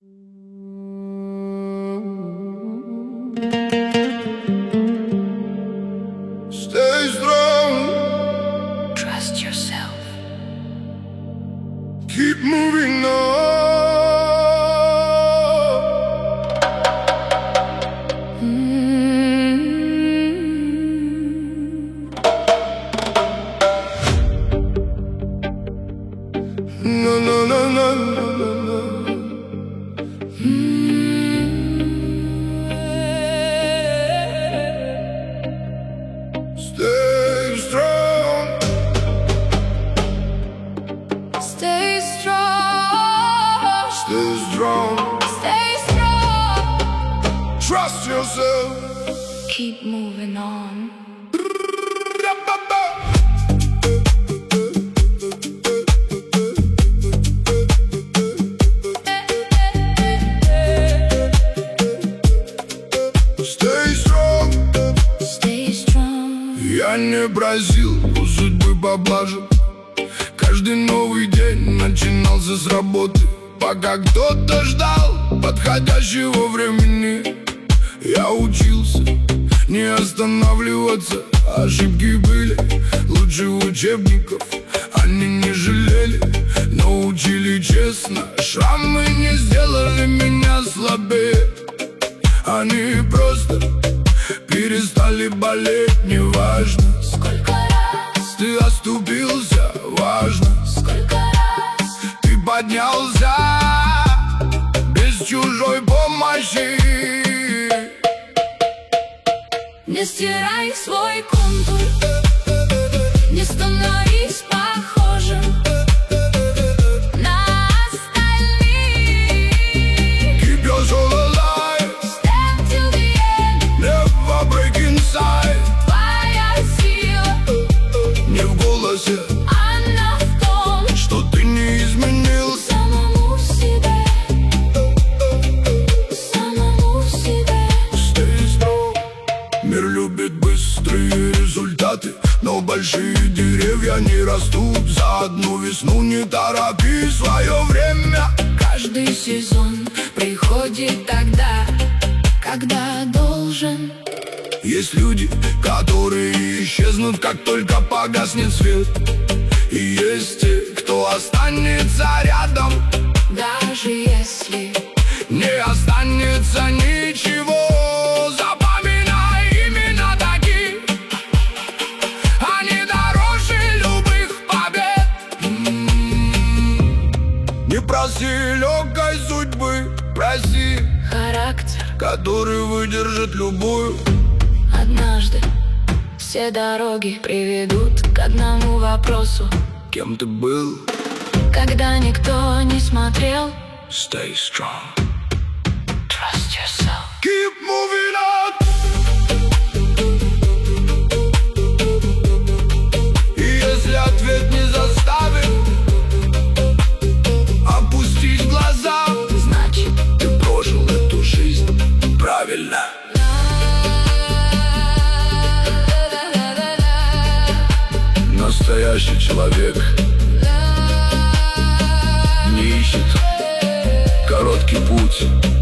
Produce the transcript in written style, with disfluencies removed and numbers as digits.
Stay strong. Trust yourself. Keep moving on. No, no, no, no, no, no, no. Stay strong. Stay strong. Stay strong. Stay strong. Trust yourself. Keep moving on. Stay strong. Stay strong. Я не просил у судьбы поблажек. Каждый новый день начинался с работы. Пока кто-то ждал подходящего времени, я учился не останавливаться. Ошибки были лучше учебников. Они не жалели, но учили честно. Шрамы не сделали меня слабее. Они просто перестали болеть. Неважно, Сколько раз, ты оступился, важно, сколько раз ты поднялся без чужой помощи. не стирай свой контур, не становись похожим на остальных. Keep your soul alive, Stand till the end. never break inside. Твоя сила, Не в голосе, она в том, что ты не изменился. самому себе, самому себе. Stay strong. Мир любит быстрые результаты, но большие деревья не растут за одну весну. Не торопи свое время. Каждый сезон приходит тогда, когда должен. Есть люди, которые исчезнут, как только погаснет свет. И есть те, кто останется рядом, Даже если не останется ничего. Запоминай именно таких, они дороже любых побед. Не проси легкой судьбы, проси, характер, который выдержит любую. однажды все дороги приведут к одному вопросу. Кем ты был? Когда никто не смотрел, Stay strong. trust yourself. Keep moving on. И если ответ не заставит опустить глаза, Значит, ты прожил эту жизнь правильно. Настоящий человек не ищет короткий путь,